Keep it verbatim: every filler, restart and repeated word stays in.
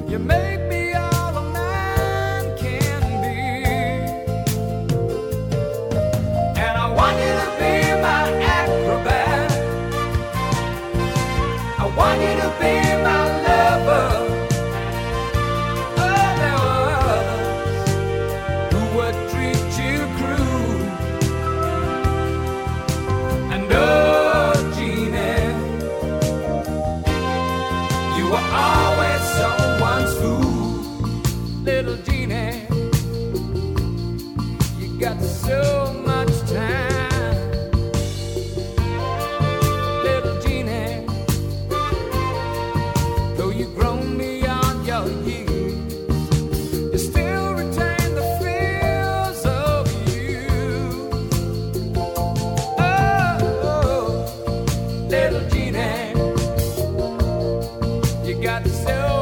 You make me all a man can be. And I want you to be my acrobat. I want you to be my lover. Oh, there were others who would treat you cruel. And oh, Jeannie, you were always someone's fool. Little Jeannie, you got so much time. Little Jeannie, though you've grown beyond your years, you still retain the feels of youth. Oh, little Jeannie, you got so